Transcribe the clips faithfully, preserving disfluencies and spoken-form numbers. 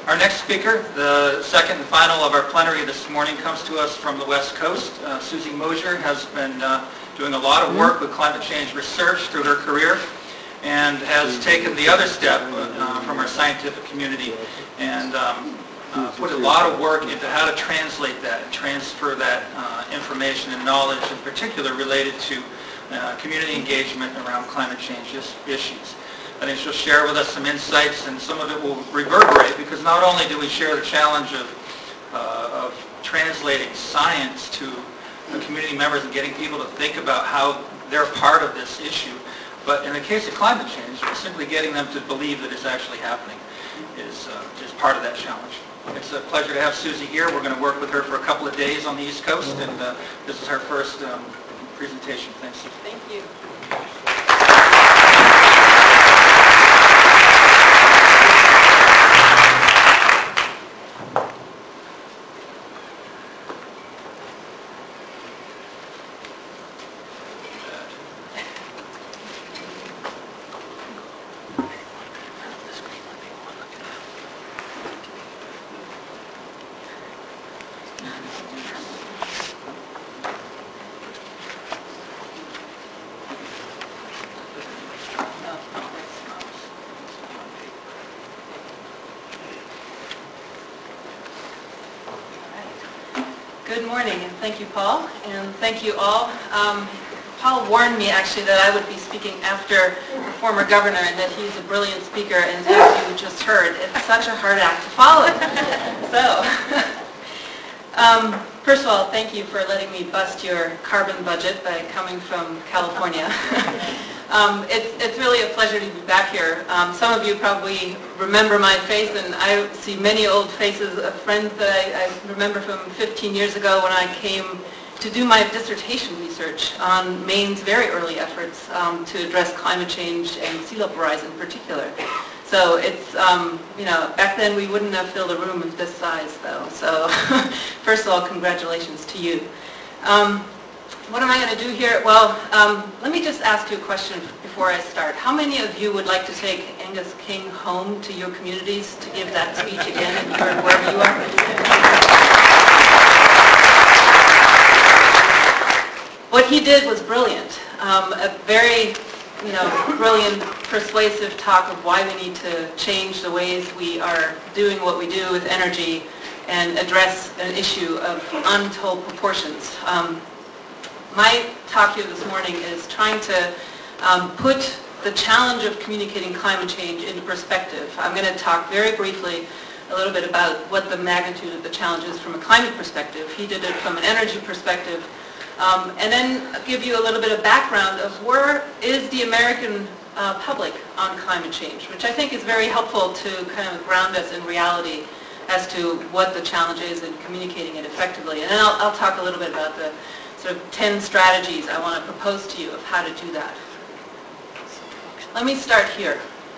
Our next speaker, the second and final of our plenary this morning, comes to us from the West Coast. Uh, Susie Mosier has been uh, doing a lot of work with climate change research through her career and has taken the other step uh, from our scientific community and um, uh, put a lot of work into how to translate that and transfer that uh, information and knowledge, in particular related to uh, community engagement around climate change is- issues. I think she'll share with us some insights, and some of it will reverberate, because not only do we share the challenge of, uh, of translating science to the community members and getting people to think about how they're part of this issue, but in the case of climate change, simply getting them to believe that it's actually happening is, uh, is part of that challenge. It's a pleasure to have Susie here. We're going to work with her for a couple of days on the East Coast, and uh, this is her first um, presentation. Thanks, Susie. Thank you. Good morning, and thank you, Paul, and thank you all. Um, Paul warned me, actually, that I would be speaking after the former governor and that he's a brilliant speaker, and as you just heard, it's such a hard act to follow. So, um, first of all, thank you for letting me bust your carbon budget by coming from California. Um, it's, it's really a pleasure to be back here. Um, some of you probably remember my face, and I see many old faces of friends that I, I remember from fifteen years ago when I came to do my dissertation research on Maine's very early efforts um, to address climate change and sea level rise in particular. So it's, um, you know, back then we wouldn't have filled a room of this size, though. So first of all, congratulations to you. Um, What am I going to do here? Well, um, let me just ask you a question before I start. How many of you would like to take Angus King home to your communities to give that speech again, or wherever you are? What he did was brilliant. Um, a very, you know, brilliant, persuasive talk of why we need to change the ways we are doing what we do with energy and address an issue of untold proportions. Um, My talk here this morning is trying to um, put the challenge of communicating climate change into perspective. I'm going to talk very briefly a little bit about what the magnitude of the challenge is from a climate perspective. He did it from an energy perspective. Um, and then give you a little bit of background of where is the American uh, public on climate change, which I think is very helpful to kind of ground us in reality as to what the challenge is in communicating it effectively. And then I'll, I'll talk a little bit about the sort of ten strategies I want to propose to you of how to do that. Let me start here.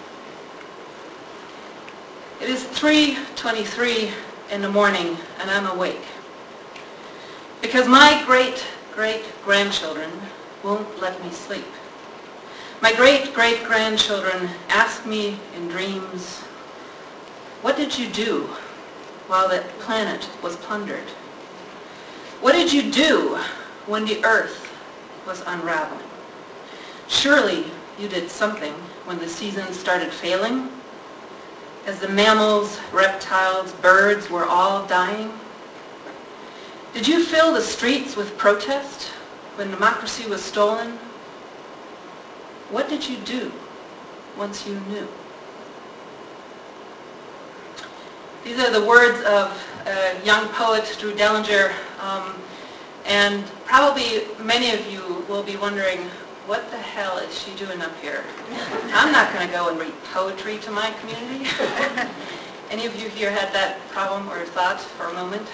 It is three twenty-three in the morning and I'm awake because my great-great-grandchildren won't let me sleep. My great-great-grandchildren ask me in dreams, what did you do while that planet was plundered? What did you do when the earth was unraveling? Surely you did something when the seasons started failing, as the mammals, reptiles, birds were all dying? Did you fill the streets with protest when democracy was stolen? What did you do once you knew? These are the words of a young poet, Drew Dellinger, um, and probably many of you will be wondering, what the hell is she doing up here? I'm not going to go and read poetry to my community. Any of you here had that problem or thought for a moment?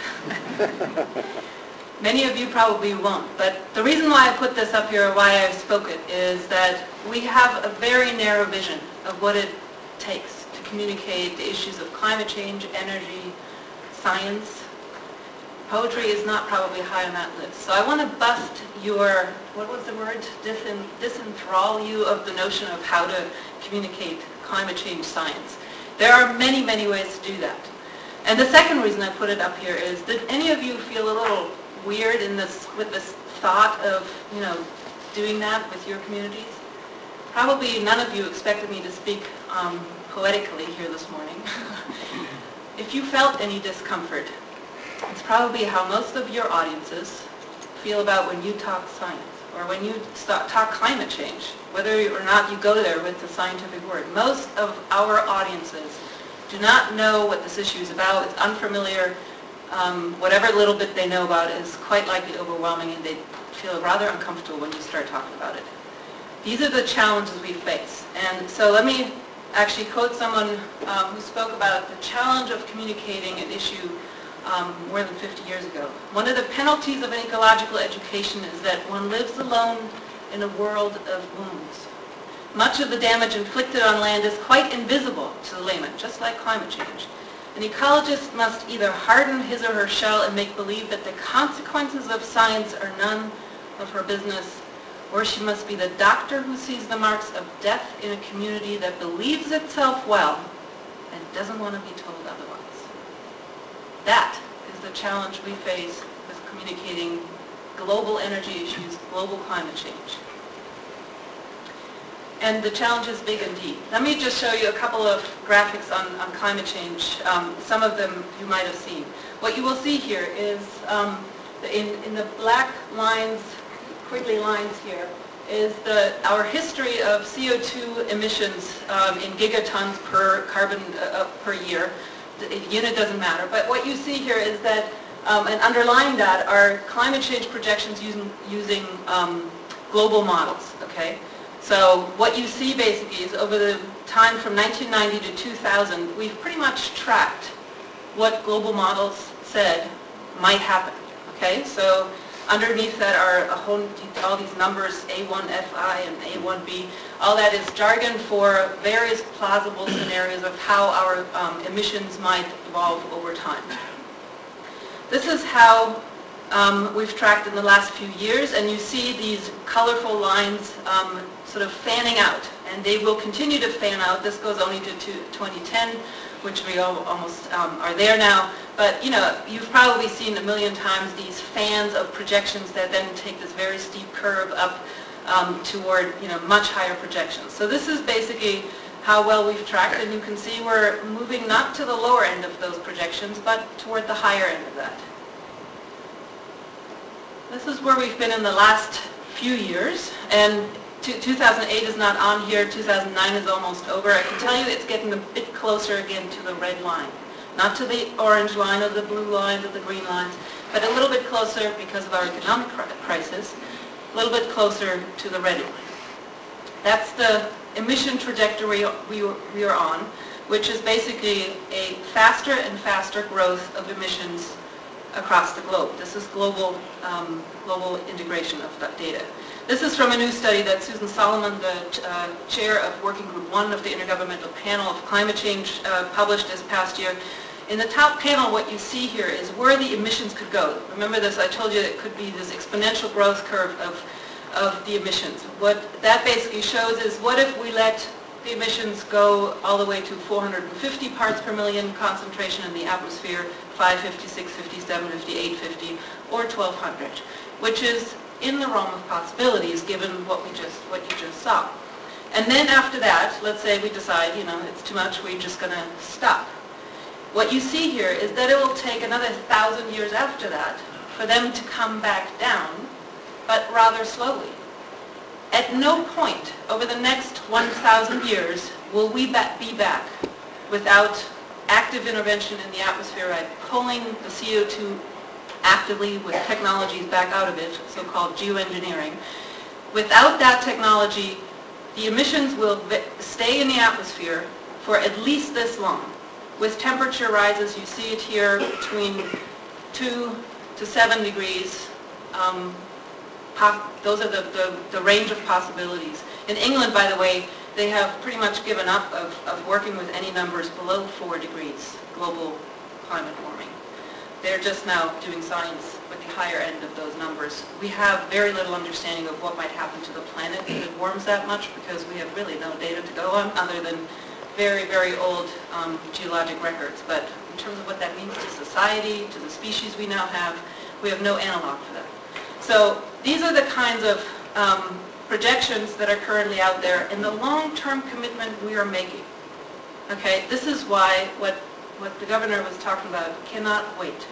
Many of you probably won't, but the reason why I put this up here, or why I spoke it, is that we have a very narrow vision of what it takes to communicate the issues of climate change, energy, science. Poetry is not probably high on that list. So I want to bust your, what was the word, Disin, disenthrall you of the notion of how to communicate climate change science. There are many, many ways to do that. And the second reason I put it up here is, did any of you feel a little weird in this, with this thought of, you know, doing that with your communities? Probably none of you expected me to speak um, poetically here this morning. If you felt any discomfort, it's probably how most of your audiences feel about when you talk science, or when you start, talk climate change, whether or not you go there with the scientific word. Most of our audiences do not know what this issue is about. It's unfamiliar. Um, whatever little bit they know about it is quite likely overwhelming, and they feel rather uncomfortable when you start talking about it. These are the challenges we face. And so let me actually quote someone um, who spoke about the challenge of communicating an issue um, more than fifty years ago. One of the penalties of an ecological education is that one lives alone in a world of wounds. Much of the damage inflicted on land is quite invisible to the layman, just like climate change. An ecologist must either harden his or her shell and make believe that the consequences of science are none of her business, or she must be the doctor who sees the marks of death in a community that believes itself well and doesn't want to be told otherwise. That is the challenge we face with communicating global energy issues, global climate change. And the challenge is big indeed. Let me just show you a couple of graphics on, on climate change. Um, some of them you might have seen. What you will see here is um, in, in the black lines, quiggly lines here, is the, our history of C O two emissions um, in gigatons per carbon uh, per year. The unit doesn't matter. But what you see here is that, um, and underlying that are climate change projections using, using um, global models, okay? So what you see basically is over the time from nineteen ninety to two thousand, we've pretty much tracked what global models said might happen, okay? So underneath that are a whole, all these numbers, A one F I and A one B. All that is jargon for various plausible scenarios of how our um, emissions might evolve over time. This is how um, we've tracked in the last few years, and you see these colorful lines um, sort of fanning out, and they will continue to fan out. This goes only to, to twenty ten, which we all, almost um, are there now. But you know, you've probably seen a million times these fans of projections that then take this very steep curve up um, toward you know much higher projections. So this is basically how well we've tracked, and you can see we're moving not to the lower end of those projections, but toward the higher end of that. This is where we've been in the last few years, and two thousand eight is not on here, two thousand nine is almost over. I can tell you it's getting a bit closer again to the red line. Not to the orange line or the blue lines or the green lines, but a little bit closer because of our economic crisis, a little bit closer to the red line. That's the emission trajectory we, we are on, which is basically a faster and faster growth of emissions across the globe. This is global, um, global integration of that data. This is from a new study that Susan Solomon, the uh, chair of Working Group one of the Intergovernmental Panel of Climate Change, uh, published this past year. In the top panel, what you see here is where the emissions could go. Remember this, I told you it could be this exponential growth curve of, of the emissions. What that basically shows is what if we let the emissions go all the way to four hundred fifty parts per million concentration in the atmosphere, five fifty, six fifty, seven fifty, eight fifty, or twelve hundred, which is in the realm of possibilities given what we just what you just saw. And then after that, let's say we decide, you know, it's too much, we're just going to stop. What you see here is that it will take another thousand years after that for them to come back down, but rather slowly. At no point over the next one thousand years will we be back without active intervention in the atmosphere by pulling the C O two actively with technologies back out of it, so-called geoengineering. Without that technology, the emissions will stay in the atmosphere for at least this long. With temperature rises, you see it here, between two to seven degrees. Um, those are the, the, the range of possibilities. In England, by the way, they have pretty much given up of, of working with any numbers below four degrees global climate warming. They're just now doing science with the higher end of those numbers. We have very little understanding of what might happen to the planet if it warms that much, because we have really no data to go on other than very, very old um, geologic records, but in terms of what that means to society, to the species we now have, we have no analog for that. So these are the kinds of um, projections that are currently out there and the long-term commitment we are making. Okay, this is why what, what the governor was talking about cannot wait.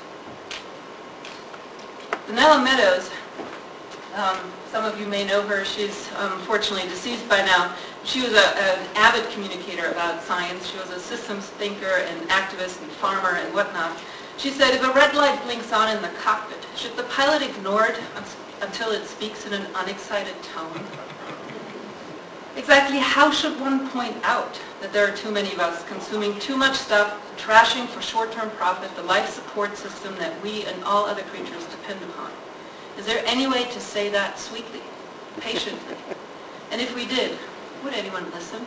Donella Meadows, um, some of you may know her, she's um, fortunately deceased by now. She was a, an avid communicator about science. She was a systems thinker and activist and farmer and whatnot. She said, if a red light blinks on in the cockpit, should the pilot ignore it until it speaks in an unexcited tone? Exactly how should one point out that there are too many of us consuming too much stuff, trashing for short-term profit the life support system that we and all other creatures depend upon? Is there any way to say that sweetly, patiently? And if we did, would anyone listen?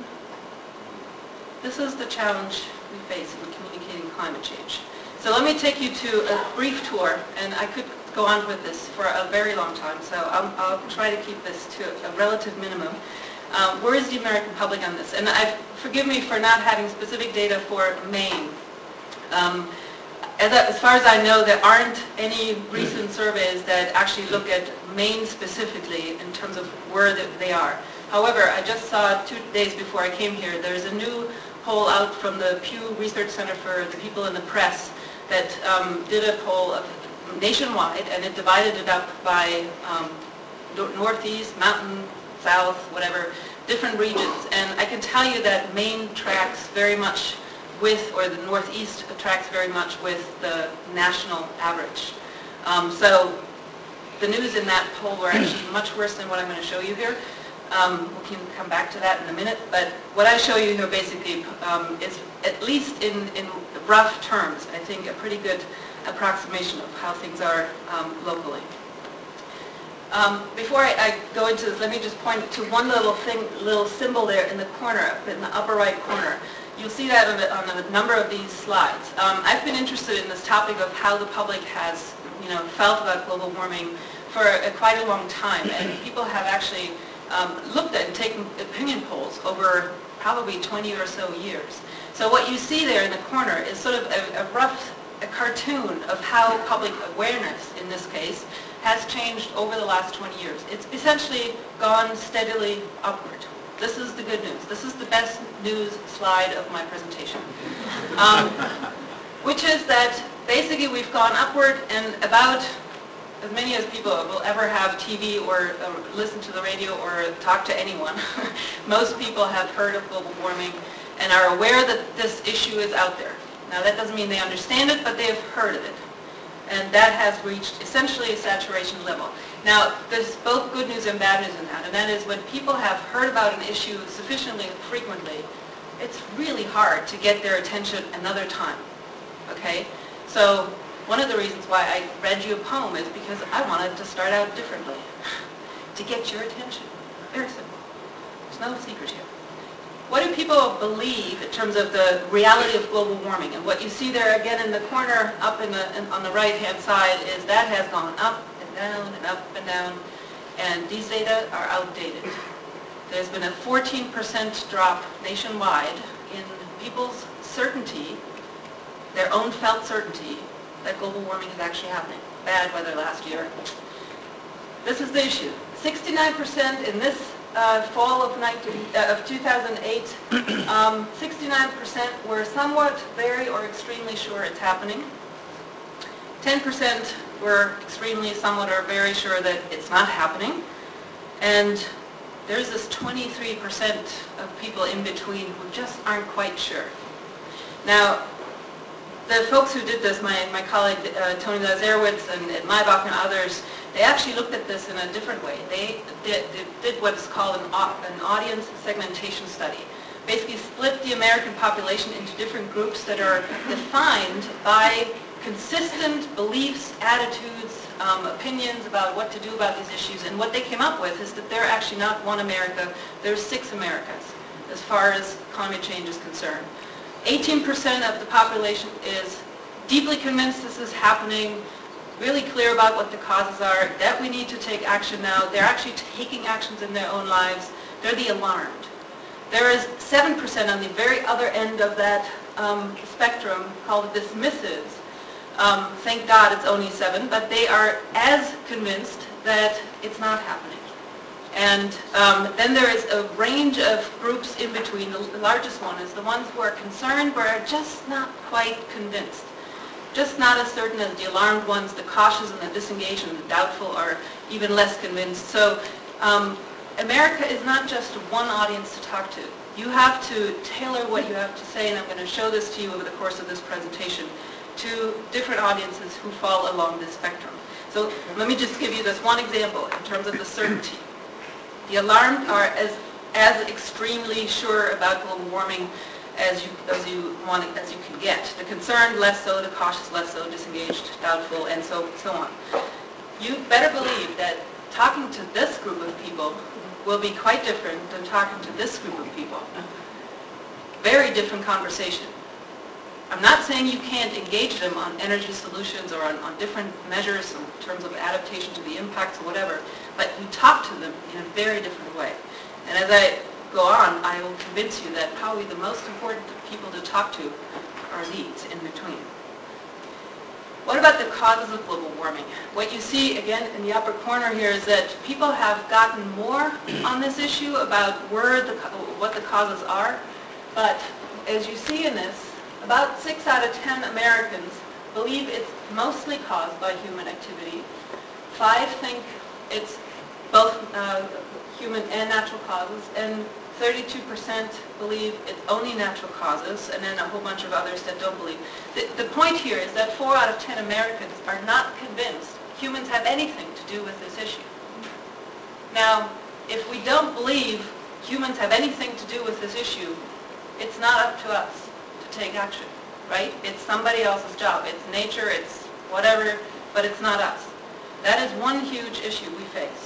This is the challenge we face in communicating climate change. So let me take you to a brief tour, and I could go on with this for a very long time, so I'll, I'll try to keep this to a relative minimum. Um, where is the American public on this? And I, forgive me for not having specific data for Maine. Um, as, I, as far as I know, there aren't any recent surveys that actually look at Maine specifically in terms of where the, they are. However, I just saw two days before I came here, there's a new poll out from the Pew Research Center for the People in the Press that um, did a poll of nationwide, and it divided it up by um, northeast, mountain, south, whatever, different regions. And I can tell you that Maine tracks very much with, or the northeast tracks very much with the national average. Um, so the news in that poll were actually much worse than what I'm going to show you here. Um, we can come back to that in a minute, but what I show you here basically um, is, at least in, in rough terms, I think a pretty good approximation of how things are um, locally. Um, before I, I go into this, let me just point to one little thing, little symbol there in the corner, up in the upper right corner. You'll see that on, the, on a number of these slides. Um, I've been interested in this topic of how the public has, you know, felt about global warming for a, quite a long time, and people have actually um, looked at and taken opinion polls over probably twenty or so years. So what you see there in the corner is sort of a, a rough a cartoon of how public awareness, in this case, has changed over the last twenty years. It's essentially gone steadily upward. This is the good news. This is the best news slide of my presentation, um, which is that basically we've gone upward, and about as many as people will ever have T V or uh, listen to the radio or talk to anyone, most people have heard of global warming and are aware that this issue is out there. Now that doesn't mean they understand it, but they have heard of it. And that has reached essentially a saturation level. Now, there's both good news and bad news in that, and that is when people have heard about an issue sufficiently frequently, it's really hard to get their attention another time, okay? So one of the reasons why I read you a poem is because I wanted to start out differently, to get your attention. Very simple. There's no secret here. What do people believe in terms of the reality of global warming? And what you see there again in the corner up in the, in, on the right-hand side is that has gone up and down and up and down, and these data are outdated. There's been a fourteen percent drop nationwide in people's certainty, their own felt certainty, that global warming is actually happening. Bad weather last year. This is the issue. sixty-nine percent in this Uh, fall of, nineteen, uh, of two thousand eight, um, sixty-nine percent were somewhat very or extremely sure it's happening. ten percent were extremely, somewhat, or very sure that it's not happening. And there's this twenty-three percent of people in between who just aren't quite sure. Now, the folks who did this, my, my colleague uh, Tony Lazarowitz and, and Maybach and others, they actually looked at this in a different way. They did, they did what's called an, an audience segmentation study. Basically split the American population into different groups that are defined by consistent beliefs, attitudes, um, opinions about what to do about these issues. And what they came up with is that they're actually not one America, there's six Americas as far as climate change is concerned. eighteen percent of the population is deeply convinced this is happening, really clear about what the causes are, that we need to take action now. They're actually taking actions in their own lives. They're the alarmed. There is seven percent on the very other end of that um, spectrum called dismissives. Um, thank God it's only seven, but they are as convinced that it's not happening. And um, then there is a range of groups in between. The largest one is the ones who are concerned but are just not quite convinced. Just not as certain as the alarmed ones. The cautious and the disengaged and the doubtful are even less convinced. So um, America is not just one audience to talk to. You have to tailor what you have to say, and I'm going to show this to you over the course of this presentation, to different audiences who fall along this spectrum. So let me just give you this one example in terms of the certainty. The alarmed are as, as extremely sure about global warming as you, as you want it, as you can get. The concerned, less so. The cautious, less so. Disengaged, doubtful, and so, so on. You better believe that talking to this group of people will be quite different than talking to this group of people. Very different conversation. I'm not saying you can't engage them on energy solutions or on, on different measures in terms of adaptation to the impacts or whatever, but you talk to them in a very different way. And as I go on, I will convince you that probably the most important people to talk to are these in between. What about the causes of global warming? What you see, again, in the upper corner here is that people have gotten more on this issue about where the, what the causes are, but as you see in this, about six out of ten Americans believe it's mostly caused by human activity. Five think it's both uh, human and natural causes, and thirty-two percent believe it's only natural causes, and then a whole bunch of others that don't believe. The, the point here is that four out of ten Americans are not convinced humans have anything to do with this issue. Now, if we don't believe humans have anything to do with this issue, it's not up to us to take action, right? It's somebody else's job. It's nature, it's whatever, but it's not us. That is one huge issue we face.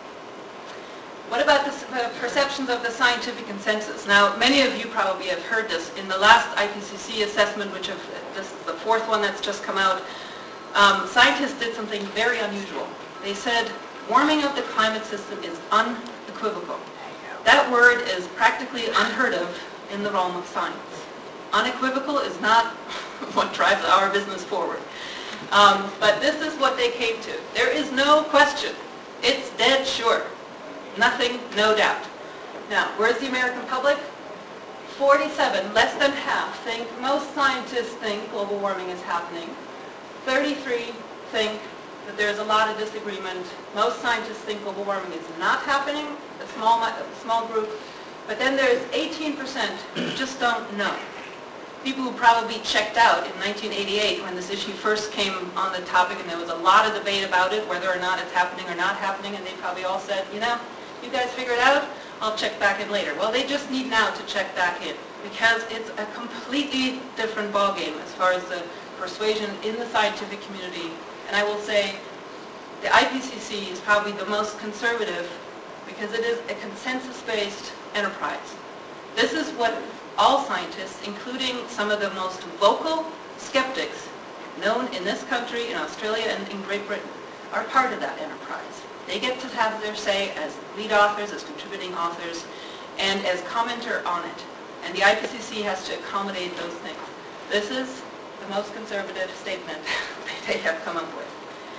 What about the perceptions of the scientific consensus? Now, many of you probably have heard this. In the last I P C C assessment, which of, this is the fourth one that's just come out, um, scientists did something very unusual. They said warming of the climate system is unequivocal. That word is practically unheard of in the realm of science. Unequivocal is not what drives our business forward. Um, but this is what they came to. There is no question. It's dead sure. Nothing, no doubt. Now, where's the American public? forty-seven, less than half, think, most scientists think global warming is happening. thirty-three think that there's a lot of disagreement. Most scientists think global warming is not happening, a small, a small group. But then there's eighteen percent who just don't know. People who probably checked out in nineteen eighty-eight when this issue first came on the topic, and there was a lot of debate about it, whether or not it's happening or not happening, and they probably all said, you know, you guys figure it out, I'll check back in later. Well, they just need now to check back in, because it's a completely different ballgame as far as the persuasion in the scientific community. And I will say the I P C C is probably the most conservative because it is a consensus-based enterprise. This is what all scientists, including some of the most vocal skeptics known in this country, in Australia, and in Great Britain, are part of that enterprise. They get to have their say as lead authors, as contributing authors, and as commenter on it. And the I P C C has to accommodate those things. This is the most conservative statement they have come up with.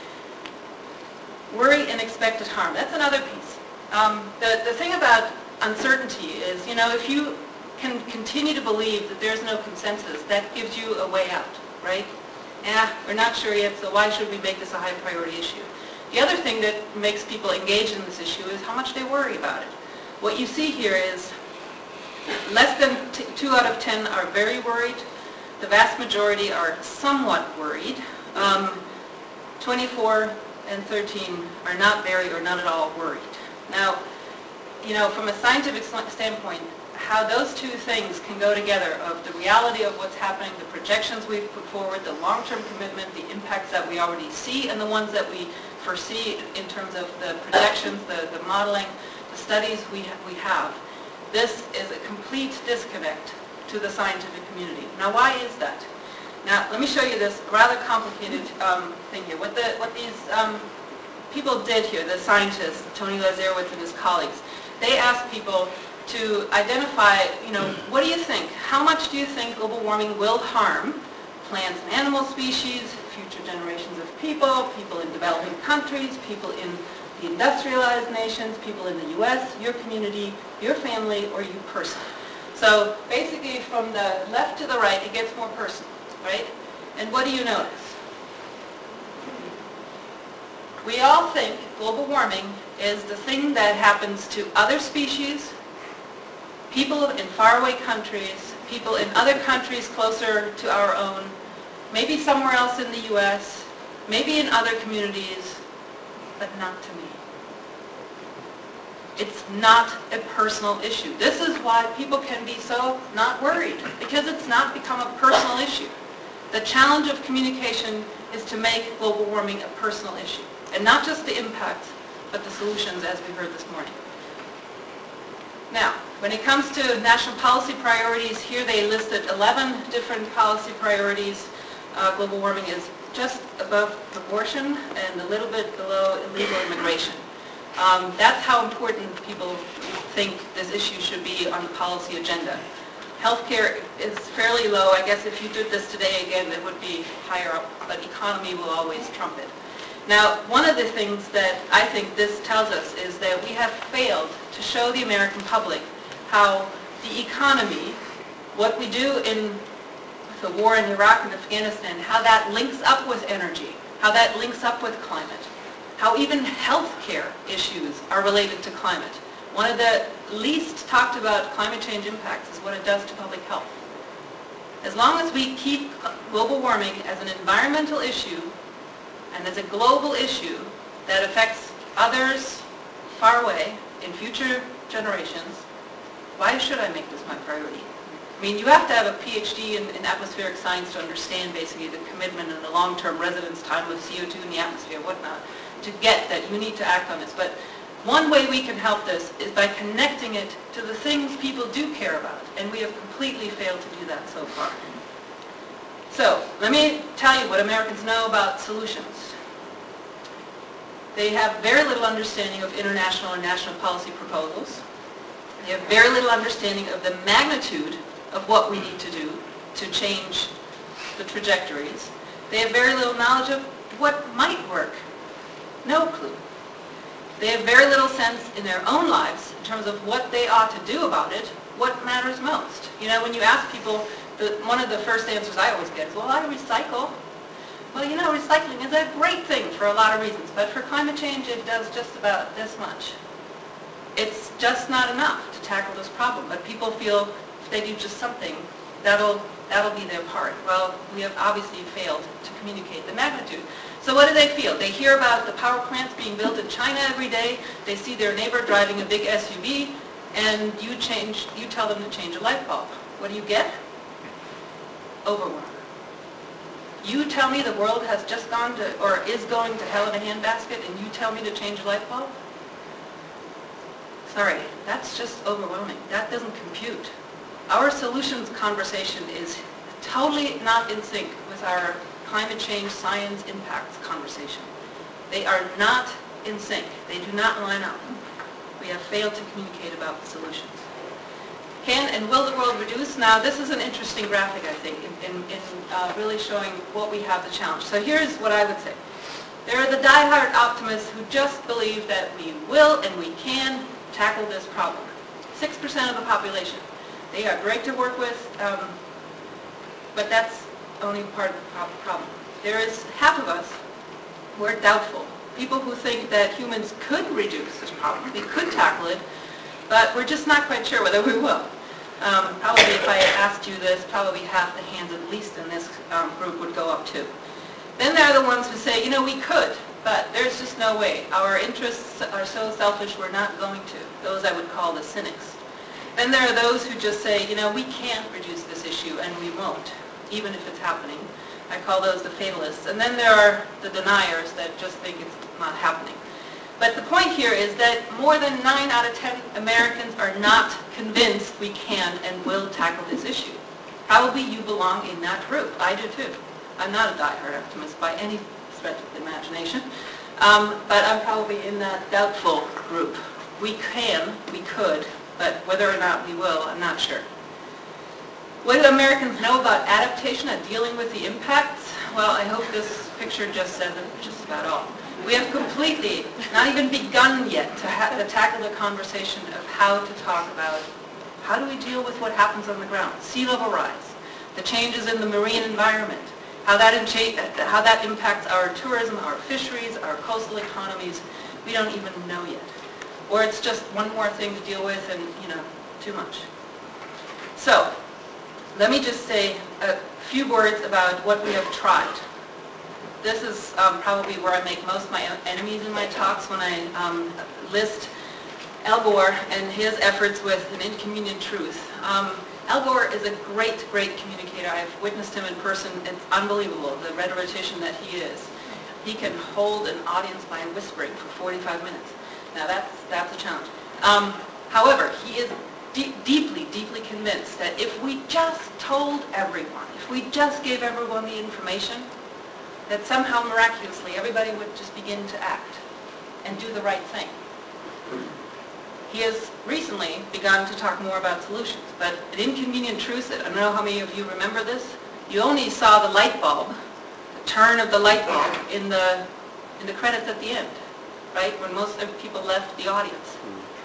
Worry and expected harm. That's another piece. Um, the, the thing about uncertainty is, you know, if you can continue to believe that there's no consensus, that gives you a way out, right? Eh, we're not sure yet, so why should we make this a high priority issue? The other thing that makes people engage in this issue is how much they worry about it. What you see here is less than t two out of ten are very worried. The vast majority are somewhat worried. Um, twenty-four and thirteen are not very or not at all worried. Now, you know, from a scientific standpoint, how those two things can go together, of the reality of what's happening, the projections we've put forward, the long-term commitment, the impacts that we already see, and the ones that we foresee in terms of the projections, the, the modeling, the studies we, ha we have. This is a complete disconnect to the scientific community. Now, why is that? Now, let me show you this rather complicated um, thing here. What, the, what these um, people did here, the scientists, Tony Lazarowitz and his colleagues, they asked people, to identify, you know, what do you think? How much do you think global warming will harm plants and animal species, future generations of people, people in developing countries, people in the industrialized nations, people in the U S, your community, your family, or you personally? So basically from the left to the right, it gets more personal, right? And what do you notice? We all think global warming is the thing that happens to other species, people in faraway countries, people in other countries closer to our own, maybe somewhere else in the U S, maybe in other communities, but not to me. It's not a personal issue. This is why people can be so not worried, because it's not become a personal issue. The challenge of communication is to make global warming a personal issue, and not just the impacts, but the solutions, as we heard this morning. Now, when it comes to national policy priorities, here they listed eleven different policy priorities. Uh, global warming is just above abortion and a little bit below illegal immigration. Um, that's how important people think this issue should be on the policy agenda. Healthcare is fairly low. I guess if you did this today again, it would be higher up, but economy will always trump it. Now, one of the things that I think this tells us is that we have failed to show the American public how the economy, what we do in the war in Iraq and Afghanistan, how that links up with energy, how that links up with climate, how even healthcare issues are related to climate. One of the least talked about climate change impacts is what it does to public health. As long as we keep global warming as an environmental issue and as a global issue that affects others far away in future generations, why should I make this my priority? I mean, you have to have a P H D in, in atmospheric science to understand basically the commitment and the long-term residence time with C O two in the atmosphere and whatnot to get that you need to act on this. But one way we can help this is by connecting it to the things people do care about, and we have completely failed to do that so far. So, let me tell you what Americans know about solutions. They have very little understanding of international and national policy proposals. They have very little understanding of the magnitude of what we need to do to change the trajectories. They have very little knowledge of what might work. No clue. They have very little sense in their own lives in terms of what they ought to do about it, what matters most. You know, when you ask people, the, one of the first answers I always get is, well, I recycle. Well, you know, recycling is a great thing for a lot of reasons, but for climate change it does just about this much. It's just not enough to tackle this problem, but people feel if they do just something, that'll, that'll be their part. Well, we have obviously failed to communicate the magnitude. So what do they feel? They hear about the power plants being built in China every day. They see their neighbor driving a big S U V, and you change, you tell them to change a light bulb. What do you get? Overwhelm. You tell me the world has just gone to, or is going to hell in a handbasket, and you tell me to change a light bulb? Sorry, that's just overwhelming. That doesn't compute. Our solutions conversation is totally not in sync with our climate change science impacts conversation. They are not in sync. They do not line up. We have failed to communicate about the solutions. Can and will the world reduce? Now, this is an interesting graphic, I think, in, in, in uh, really showing what we have the challenge. So here's what I would say. There are the diehard optimists who just believe that we will and we can tackle this problem. six percent of the population. They are great to work with, um, but that's only part of the problem. There is half of us who are doubtful. People who think that humans could reduce this problem, we could tackle it, but we're just not quite sure whether we will. Um, probably if I asked you this, probably half the hands at least in this um, group would go up too. Then there are the ones who say, you know, we could, but there's just no way. Our interests are so selfish, we're not going to. Those I would call the cynics. Then there are those who just say, you know, we can't reduce this issue and we won't, even if it's happening. I call those the fatalists. And then there are the deniers that just think it's not happening. But the point here is that more than nine out of ten Americans are not convinced we can and will tackle this issue. Probably you belong in that group. I do too. I'm not a diehard optimist by any stretch of the imagination, um, but I'm probably in that doubtful group. We can, we could, but whether or not we will, I'm not sure. What do Americans know about adaptation and dealing with the impacts? Well, I hope this picture just says it just about all. We have completely not even begun yet to, ha- to tackle the conversation of how to talk about how do we deal with what happens on the ground, sea level rise, the changes in the marine environment, how that, in- how that impacts our tourism, our fisheries, our coastal economies. We don't even know yet. Or it's just one more thing to deal with and, you know, too much. So, let me just say a few words about what we have tried. This is um, probably where I make most of my enemies in my talks when I um, list Al Gore and his efforts with an inconvenient truth. Um, Al Gore is a great, great communicator. I've witnessed him in person. It's unbelievable, the rhetorician that he is. He can hold an audience by whispering for forty-five minutes. Now that's, that's a challenge. Um, however, he is de- deeply, deeply convinced that if we just told everyone, if we just gave everyone the information, that somehow miraculously everybody would just begin to act and do the right thing. He has recently begun to talk more about solutions, but an inconvenient truth, I don't know how many of you remember this, you only saw the light bulb, the turn of the light bulb in the, in the credits at the end, right, when most of the people left the audience.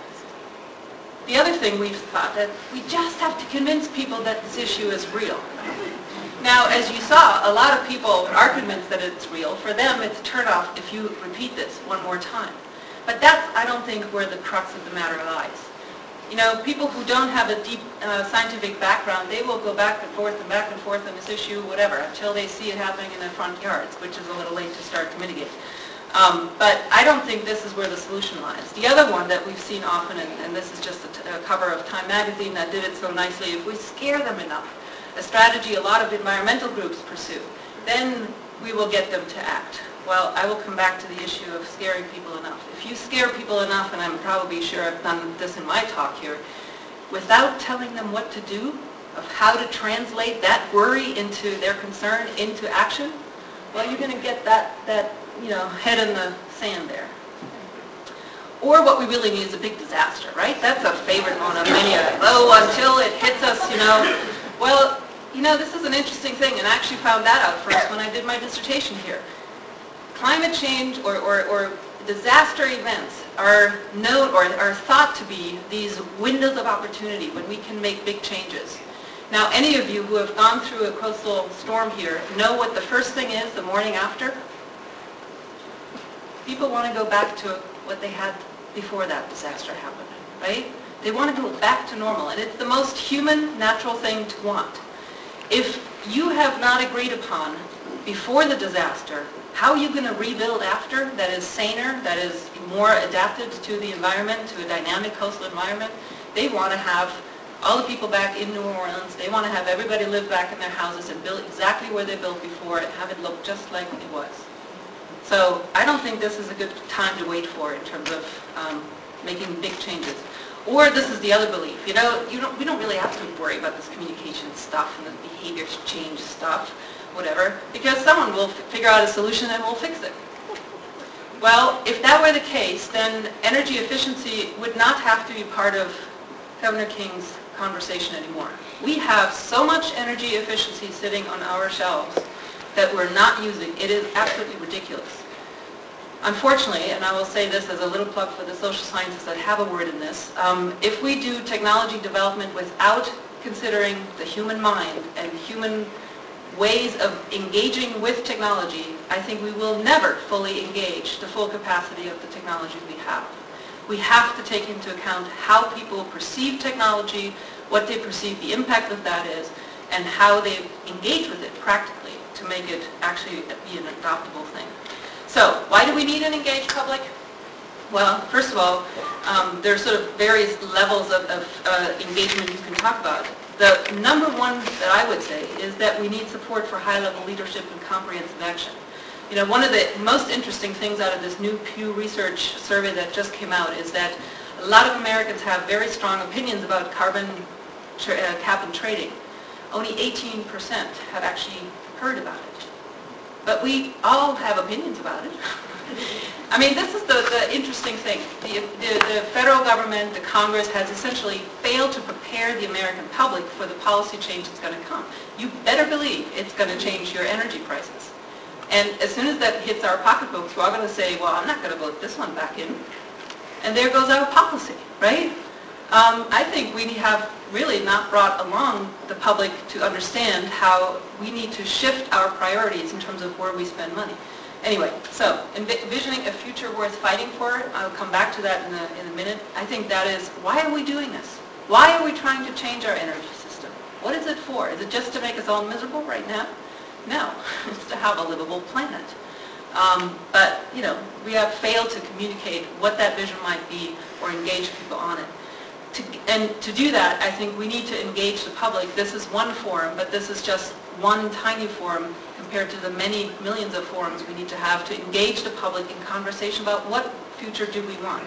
The other thing we've thought that we just have to convince people that this issue is real. Now, as you saw, a lot of people are convinced that it's real. For them, it's a turnoff if you repeat this one more time. But that's, I don't think, where the crux of the matter lies. You know, people who don't have a deep uh, scientific background, they will go back and forth and back and forth on this issue, whatever, until they see it happening in their front yards, which is a little late to start to mitigate. Um, but I don't think this is where the solution lies. The other one that we've seen often, and, and this is just a, t- a cover of Time magazine that did it so nicely, if we scare them enough, a strategy a lot of environmental groups pursue, then we will get them to act. Well, I will come back to the issue of scaring people enough. If you scare people enough, and I'm probably sure I've done this in my talk here, without telling them what to do, of how to translate that worry into their concern, into action, well, you're going to get that, that you know, head in the sand there. Or what we really need is a big disaster, right? That's a favorite one of many of us. Oh, until it hits us, you know. Well, you know, this is an interesting thing, and I actually found that out first when I did my dissertation here. Climate change or, or, or disaster events are known or are thought to be these windows of opportunity when we can make big changes. Now, any of you who have gone through a coastal storm here know what the first thing is the morning after? People want to go back to what they had before that disaster happened, right? They want to go back to normal, and it's the most human, natural thing to want. If you have not agreed upon before the disaster how are you going to rebuild after that is saner, that is more adapted to the environment, to a dynamic coastal environment, they want to have all the people back in New Orleans, they want to have everybody live back in their houses and build exactly where they built before and have it look just like it was. So I don't think this is a good time to wait for in terms of um, making big changes. Or this is the other belief, you know, you don't, we don't really have to worry about this communication stuff and the behavior change stuff, whatever, because someone will f- figure out a solution and will fix it. Well, if that were the case, then energy efficiency would not have to be part of Governor King's conversation anymore. We have so much energy efficiency sitting on our shelves that we're not using. It is absolutely ridiculous. Unfortunately, and I will say this as a little plug for the social sciences that have a word in this, um, if we do technology development without considering the human mind and human ways of engaging with technology, I think we will never fully engage the full capacity of the technology we have. We have to take into account how people perceive technology, what they perceive the impact of that is, and how they engage with it practically to make it actually be an adoptable thing. So, why do we need an engaged public? Well, first of all, um, there are sort of various levels of, of uh, engagement you can talk about. The number one that I would say is that we need support for high-level leadership and comprehensive action. You know, one of the most interesting things out of this new Pew Research survey that just came out is that a lot of Americans have very strong opinions about carbon tra- uh, cap and trading. Only eighteen percent have actually heard about it. But we all have opinions about it. I mean, this is the, the interesting thing. The, the, the federal government, the Congress, has essentially failed to prepare the American public for the policy change that's going to come. You better believe it's going to change your energy prices. And as soon as that hits our pocketbooks, we're all going to say, well, I'm not going to vote this one back in. And there goes our policy, right? Um, I think we have really not brought along the public to understand how we need to shift our priorities in terms of where we spend money. Anyway, so envisioning a future worth fighting for, I'll come back to that in a, in a minute. I think that is, why are we doing this? Why are we trying to change our energy system? What is it for? Is it just to make us all miserable right now? No, it's to have a livable planet. Um, but, you know, we have failed to communicate what that vision might be or engage people on it. To, and to do that, I think we need to engage the public. This is one forum, but this is just one tiny forum compared to the many millions of forums we need to have to engage the public in conversation about what future do we want.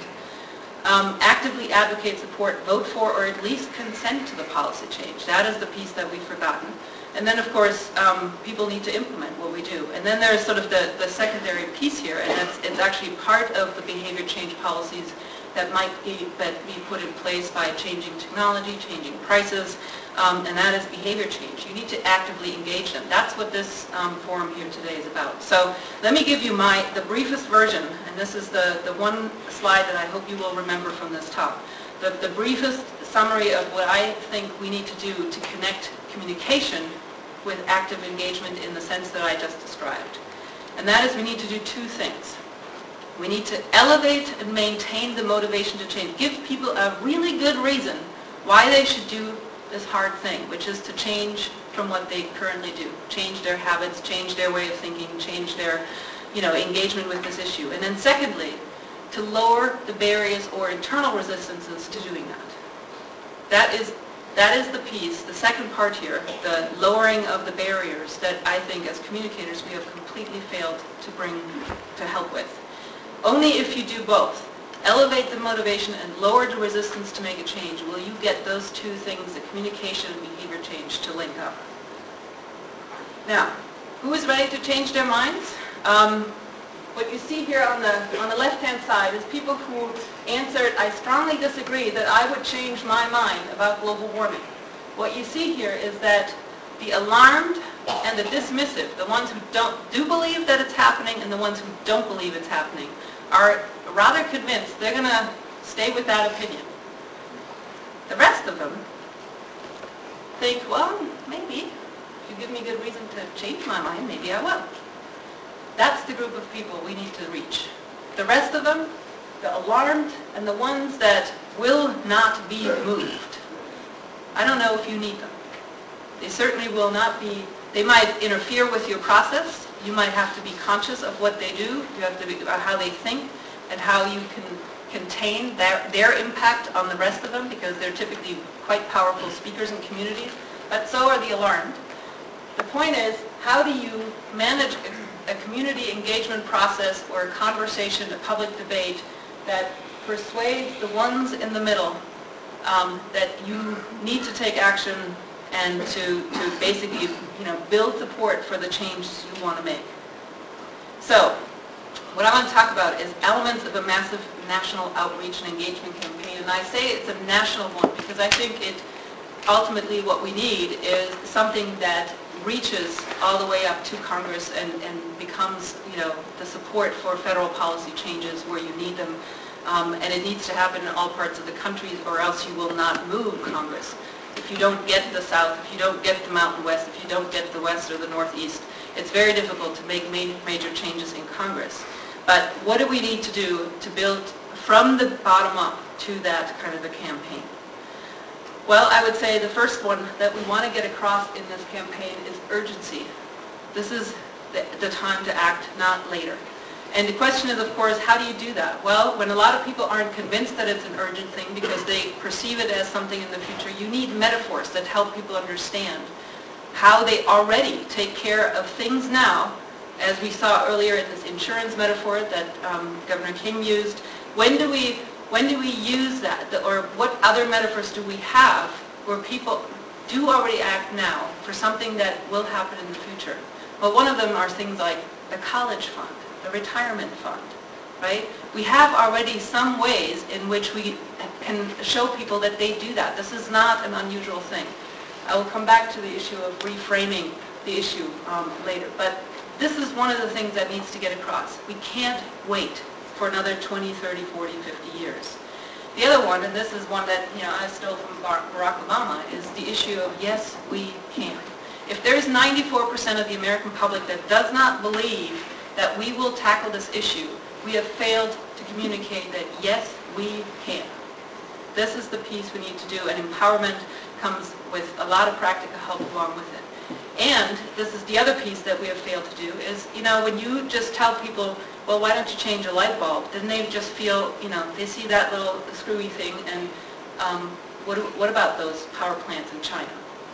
Um, actively advocate, support, vote for, or at least consent to the policy change. That is the piece that we've forgotten. And then, of course, um, people need to implement what we do. And then there's sort of the, the secondary piece here, and that's, it's actually part of the behavior change policies that might be, that be put in place by changing technology, changing prices, um, and that is behavior change. You need to actively engage them. That's what this um, forum here today is about. So let me give you my, the briefest version, and this is the, the one slide that I hope you will remember from this talk. The, the briefest summary of what I think we need to do to connect communication with active engagement in the sense that I just described. And that is we need to do two things. We need to elevate and maintain the motivation to change. Give people a really good reason why they should do this hard thing, which is to change from what they currently do. Change their habits, change their way of thinking, change their, you know, engagement with this issue. And then secondly, to lower the barriers or internal resistances to doing that. That is, that is the piece, the second part here, the lowering of the barriers that I think as communicators we have completely failed to bring, to help with. Only if you do both, elevate the motivation and lower the resistance to make a change, will you get those two things, the communication and behavior change, to link up. Now, who is ready to change their minds? Um, what you see here on the, on the left-hand side is people who answered, I strongly disagree that I would change my mind about global warming. What you see here is that the alarmed and the dismissive, the ones who don't do believe that it's happening and the ones who don't believe it's happening, are rather convinced they're going to stay with that opinion. The rest of them think, well, maybe, if you give me good reason to change my mind, maybe I will. That's the group of people we need to reach. The rest of them, the alarmed and the ones that will not be moved, I don't know if you need them. They certainly will not be, they might interfere with your process. You might have to be conscious of what they do. You have to be about how they think and how you can contain their, their impact on the rest of them, because they're typically quite powerful speakers in communities, but so are the alarmed. The point is, how do you manage a, a community engagement process or a conversation, a public debate that persuades the ones in the middle um, that you need to take action and to, to basically, you know, build support for the changes you want to make. So, what I want to talk about is elements of a massive national outreach and engagement campaign. And I say it's a national one because I think it, ultimately what we need is something that reaches all the way up to Congress and, and becomes, you know, the support for federal policy changes where you need them. Um, and it needs to happen in all parts of the country, or else you will not move Congress. If you don't get the South, if you don't get the Mountain West, if you don't get the West or the Northeast, it's very difficult to make major changes in Congress. But what do we need to do to build from the bottom up to that kind of a campaign? Well, I would say the first one that we want to get across in this campaign is urgency. This is the, the time to act, not later. And the question is, of course, how do you do that? Well, when a lot of people aren't convinced that it's an urgent thing because they perceive it as something in the future, you need metaphors that help people understand how they already take care of things now, as we saw earlier in this insurance metaphor that um, Governor King used. When do we, when do we use that? Or what other metaphors do we have where people do already act now for something that will happen in the future? Well, one of them are things like the college fund. the retirement fund, right? We have already some ways in which we can show people that they do that. This is not an unusual thing. I will come back to the issue of reframing the issue um, later, but this is one of the things that needs to get across. We can't wait for another twenty, thirty, forty, fifty years. The other one, and this is one that you know I stole from Barack Obama, is the issue of yes, we can. If there's ninety-four percent of the American public that does not believe that we will tackle this issue, we have failed to communicate that yes, we can. This is the piece we need to do, and empowerment comes with a lot of practical help along with it. And this is the other piece that we have failed to do is, you know, when you just tell people, well, why don't you change a light bulb? Then they just feel, you know, they see that little screwy thing, and um, what, what about those power plants in China?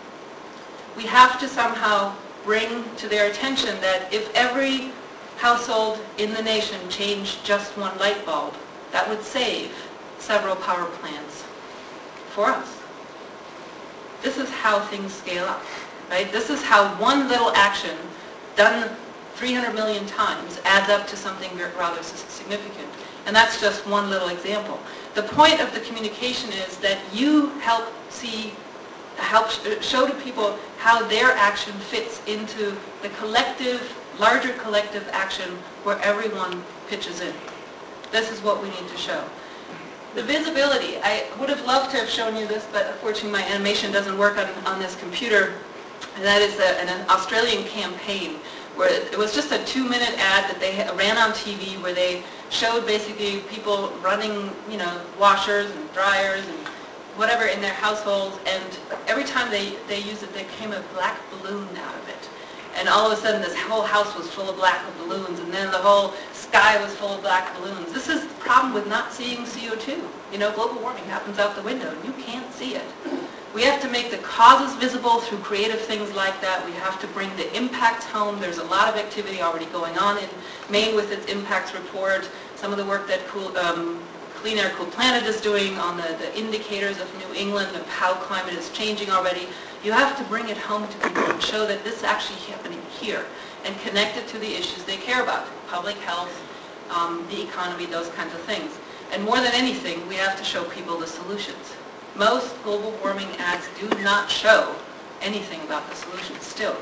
We have to somehow bring to their attention that if every household in the nation changed just one light bulb, that would save several power plants for us. This is how things scale up, right? This is how one little action done three hundred million times adds up to something rather significant. And that's just one little example. The point of the communication is that you help see, help show to people how their action fits into the collective, larger collective action where everyone pitches in. This is what we need to show. The visibility, I would have loved to have shown you this, but unfortunately my animation doesn't work on, on this computer. And that is a, an Australian campaign where it was just a two-minute ad that they ran on T V where they showed basically people running, you know, washers and dryers and whatever in their households, and every time they, they used it, there came a black balloon out of it. And all of a sudden this whole house was full of black balloons, and then the whole sky was full of black balloons. This is the problem with not seeing C O two. You know, global warming happens out the window, and you can't see it. We have to make the causes visible through creative things like that. We have to bring the impacts home. There's a lot of activity already going on in Maine with its impacts report. Some of the work that cool, um, Clean Air Cool Planet is doing on the, the indicators of New England of how climate is changing already. You have to bring it home to people and show that this is actually happening here and connect it to the issues they care about, public health, um, the economy, those kinds of things. And more than anything, we have to show people the solutions. Most global warming ads do not show anything about the solutions still.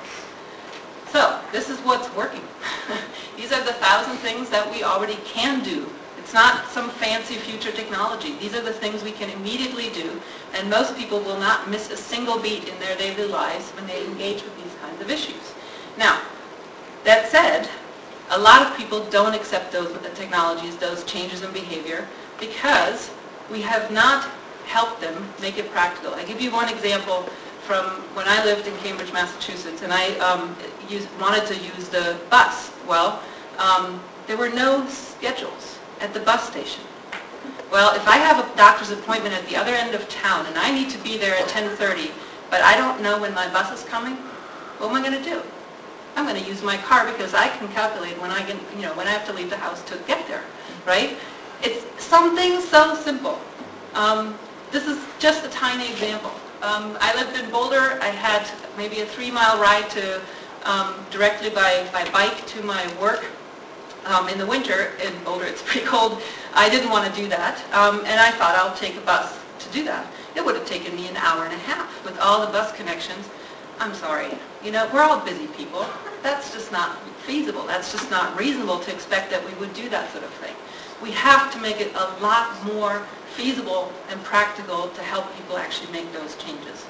So this is what's working. These are the thousand things that we already can do. It's not some fancy future technology. These are the things we can immediately do, and most people will not miss a single beat in their daily lives when they engage with these kinds of issues. Now, that said, a lot of people don't accept those technologies, those changes in behavior, because we have not helped them make it practical. I give you one example from when I lived in Cambridge, Massachusetts, and I um, used, wanted to use the bus. Well, um, there were no schedules at the bus station. Well, if I have a doctor's appointment at the other end of town and I need to be there at ten thirty, but I don't know when my bus is coming, what am I going to do? I'm going to use my car because I can calculate when I get, you know, when I have to leave the house to get there, right? It's something so simple. Um, this is just a tiny example. Um, I lived in Boulder. I had maybe a three-mile ride to um, directly by, by bike to my work. Um, in the winter in Boulder, it's pretty cold. I didn't want to do that, um, and I thought I'll take a bus to do that. It would have taken me an hour and a half with all the bus connections. I'm sorry. You know, we're all busy people. That's just not feasible. That's just not reasonable to expect that we would do that sort of thing. We have to make it a lot more feasible and practical to help people actually make those changes.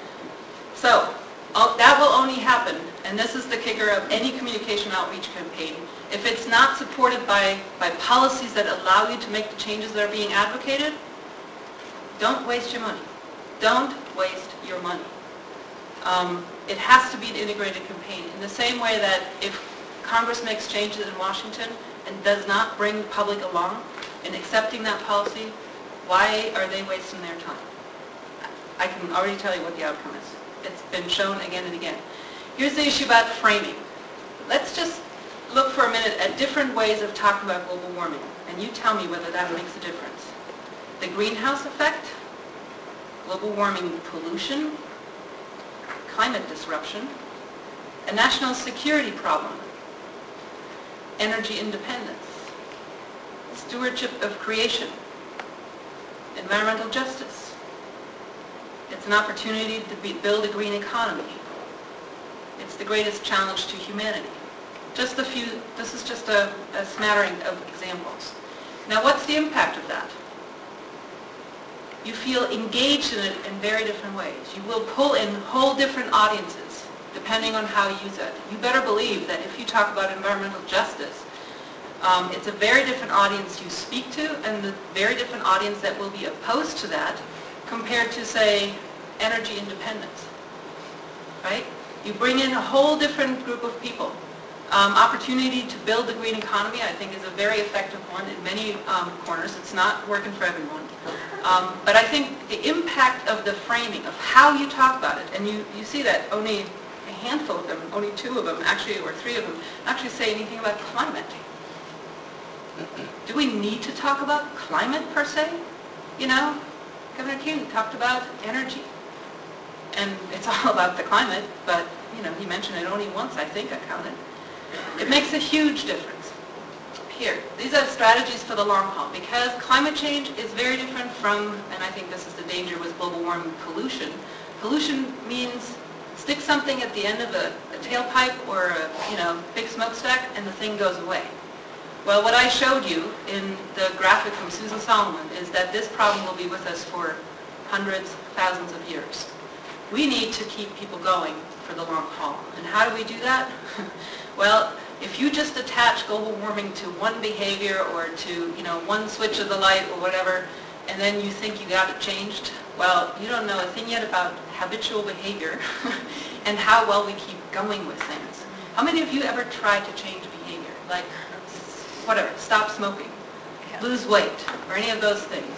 So uh, that will only happen, and this is the kicker of any communication outreach campaign, if it's not supported by, by policies that allow you to make the changes that are being advocated. Don't waste your money. Don't waste your money. Um, it has to be an integrated campaign in the same way that if Congress makes changes in Washington and does not bring the public along in accepting that policy, why are they wasting their time? I can already tell you what the outcome is. It's been shown again and again. Here's the issue about framing. Let's just look for a minute at different ways of talking about global warming, and you tell me whether that makes a difference. The greenhouse effect, global warming pollution, climate disruption, a national security problem. energy independence, stewardship of creation, environmental justice. It's an opportunity to be, build a green economy. It's the greatest challenge to humanity. Just a few, this is just a, a smattering of examples. Now, what's the impact of that? You feel engaged in it in very different ways. You will pull in whole different audiences depending on how you use it. You better believe that if you talk about environmental justice, um, it's a very different audience you speak to and the very different audience that will be opposed to that compared to, say, energy independence, right? You bring in a whole different group of people. Um, opportunity to build the green economy, I think, is a very effective one in many um, corners. It's not working for everyone. Um, but I think the impact of the framing, of how you talk about it, and you, you see that only a handful of them, only two of them, actually, or three of them, actually say anything about climate. Do we need to talk about climate, per se? You know, Governor Kuhn talked about energy. And it's all about the climate, but, you know, he mentioned it only once, I think I counted. It makes a huge difference. Here, these are strategies for the long haul, because climate change is very different from, and I think this is the danger with global warming, pollution. Pollution means stick something at the end of a, a tailpipe or a, you know, big smokestack and the thing goes away. Well, what I showed you in the graphic from Susan Solomon is that this problem will be with us for hundreds, thousands of years. We need to keep people going for the long haul. And how do we do that? Well, if you just attach global warming to one behavior or to, you know, one switch of the light or whatever, and then you think you got it changed, well, you don't know a thing yet about habitual behavior and how well we keep going with things. How many of you ever tried to change behavior? Like, whatever, stop smoking, lose weight, or any of those things?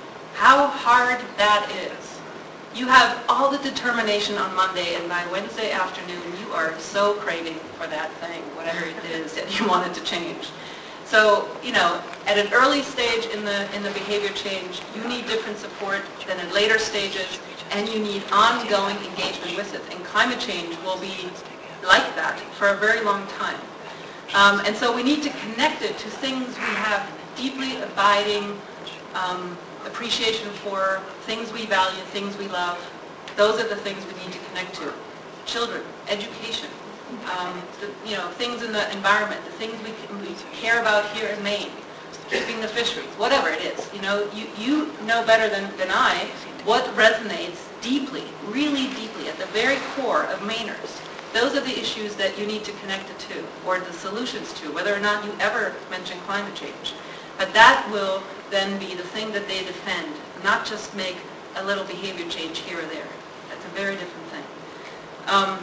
How hard that is. You have all the determination on Monday, and by Wednesday afternoon, you are so craving for that thing, whatever it is that you wanted to change. So, you know, at an early stage in the in the behavior change, you need different support than in later stages, and you need ongoing engagement with it. And climate change will be like that for a very long time. Um, and so we need to connect it to things we have deeply abiding um, appreciation for, things we value, things we love. Those are the things we need to connect to. Children, education, um, the, you know, things in the environment, the things we, we care about here in Maine, keeping the fisheries, whatever it is. You know, you, you know better than, than I what resonates deeply, really deeply, at the very core of Mainers. Those are the issues that you need to connect it to, or the solutions to, whether or not you ever mention climate change. But that will then be the thing that they defend, not just make a little behavior change here or there. That's a very different thing. Um,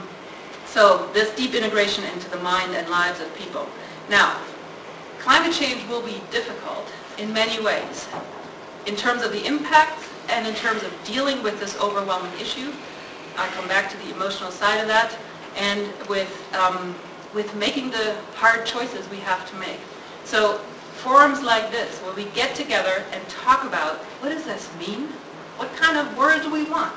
so this deep integration into the mind and lives of people. Now, climate change will be difficult in many ways, in terms of the impact and in terms of dealing with this overwhelming issue. I'll come back to the emotional side of that, and with, um, with making the hard choices we have to make. So forums like this, where we get together and talk about, what does this mean? What kind of world do we want?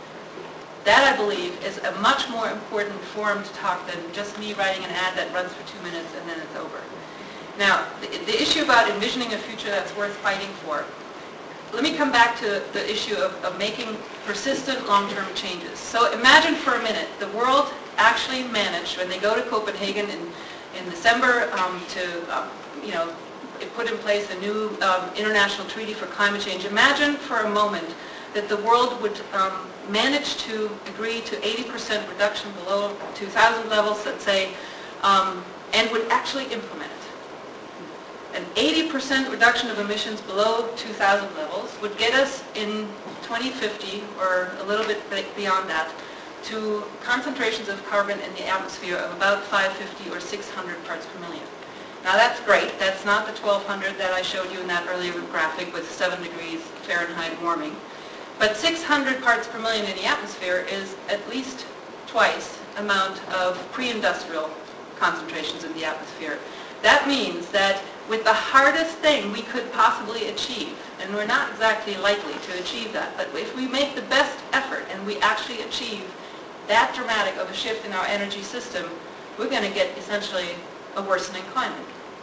That, I believe, is a much more important forum to talk than just me writing an ad that runs for two minutes and then it's over. Now, the, the issue about envisioning a future that's worth fighting for, let me come back to the issue of, of making persistent long-term changes. So imagine for a minute the world actually managed, when they go to Copenhagen in, in December um, to, um, you know, it put in place a new um, international treaty for climate change. Imagine for a moment that the world would um, manage to agree to eighty percent reduction below two thousand levels, let's say, um, and would actually implement it. An eighty percent reduction of emissions below two thousand levels would get us in twenty fifty, or a little bit beyond that, to concentrations of carbon in the atmosphere of about five fifty or six hundred parts per million. Now that's great. That's not the twelve hundred that I showed you in that earlier graphic with seven degrees Fahrenheit warming. But six hundred parts per million in the atmosphere is at least twice amount of pre-industrial concentrations in the atmosphere. That means that with the hardest thing we could possibly achieve, and we're not exactly likely to achieve that, but if we make the best effort and we actually achieve that dramatic of a shift in our energy system, we're going to get essentially a worsening climate.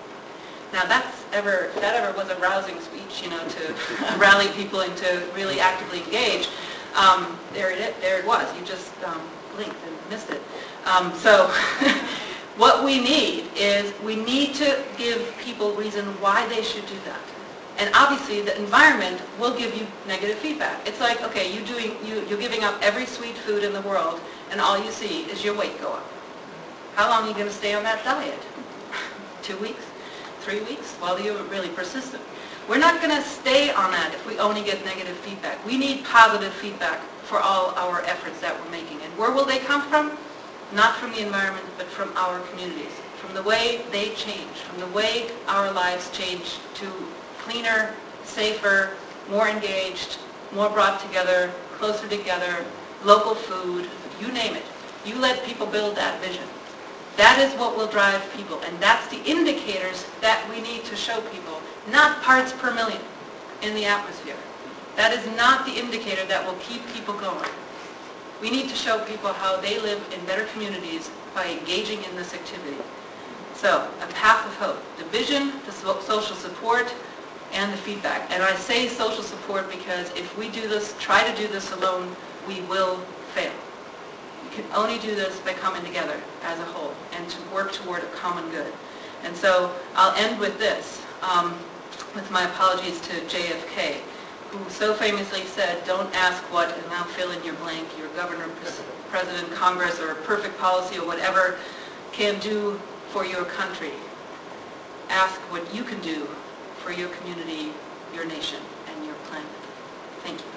Now that's ever, that ever was a rousing speech, you know, to rally people and to really actively engage. Um, there it, there it was. You just um, blinked and missed it. Um, so what we need is we need to give people reason why they should do that. And obviously the environment will give you negative feedback. It's like, okay, you doing, you, you're giving up every sweet food in the world and all you see is your weight go up. How long are you going to stay on that diet? Two weeks? Three weeks? Well, you're really persistent. We're not going to stay on that if we only get negative feedback. We need positive feedback for all our efforts that we're making. And where will they come from? Not from the environment, but from our communities, from the way they change, from the way our lives change to cleaner, safer, more engaged, more brought together, closer together, local food, you name it. You let people build that vision. That is what will drive people, and that's the indicators that we need to show people, not parts per million in the atmosphere. That is not the indicator that will keep people going. We need to show people how they live in better communities by engaging in this activity. So, a path of hope. The vision, the so- social support, and the feedback. And I say social support because if we do this, try to do this alone, we will fail. We can only do this by coming together as a whole and to work toward a common good. And so I'll end with this, um, with my apologies to J F K, who so famously said, don't ask what, and now fill in your blank, your governor, president, Congress, or a perfect policy or whatever can do for your country. Ask what you can do for your community, your nation, and your planet. Thank you.